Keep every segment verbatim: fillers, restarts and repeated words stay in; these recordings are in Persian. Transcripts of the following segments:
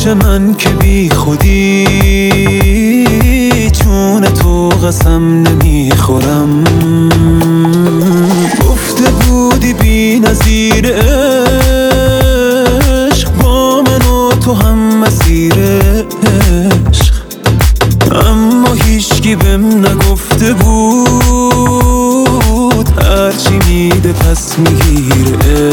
من که بی خودی چون تو قسم نمیخورم. گفته بودی بی نظیر عشق با من و تو هم مسیر عشق، اما هیچکی بهم نگفته بود هرچی میده پس میگیره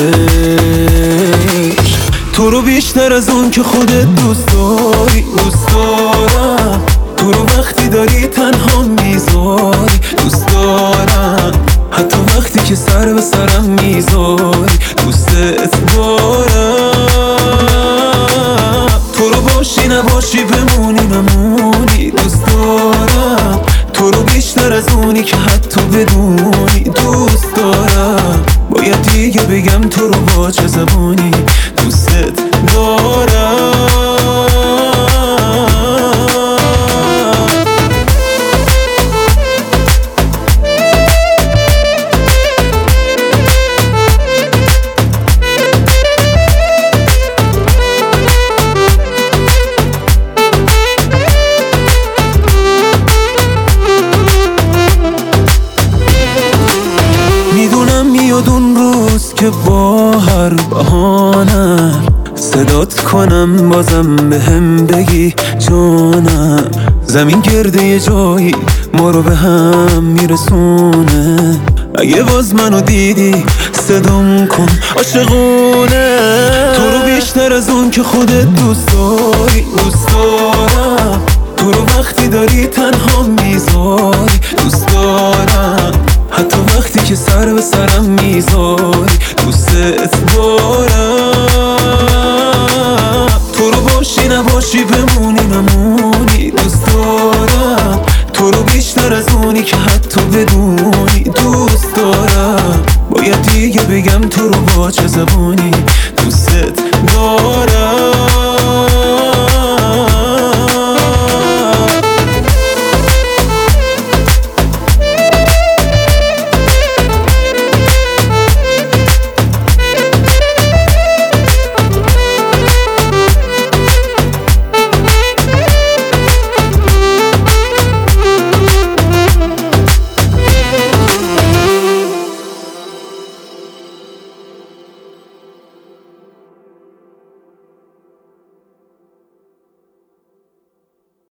عشق. تو رو بیشتر از اون که خودت دوست داری دوست دارم، تو رو وقتی داری تنها میذاری دوست دارم، حتی وقتی که سر به سرم میذاری دوستت دارم. تو رو باشی نباشی بمونی نمونی دوست دارم، تو رو بیشتر از اونی که حتی بدونی دوست دارم. باید دیگه بگم تو رو با چه زبانی دوستت دارم. میدونم میاد اون روز که با هر بهانه صدات کنم بازم بهم بگی جانم، زمین گرده یه جایی ما رو به هم میرسونه. اگه باز منو دیدی صدام کن عاشقونه. تو رو بیشتر از اون که خودت دوست داری دوست دارم، تو رو وقتی داری تنها میذاری دوست دارم، حتی وقتی که سر به سرم میذاری دوستت دارم. تو رو باشی نباشی بمونی نمونی دوست دارم، تو رو بیشتر از اونی که حتی بدونی دوست دارم. باید دیگه بگم تو رو با چه زبانی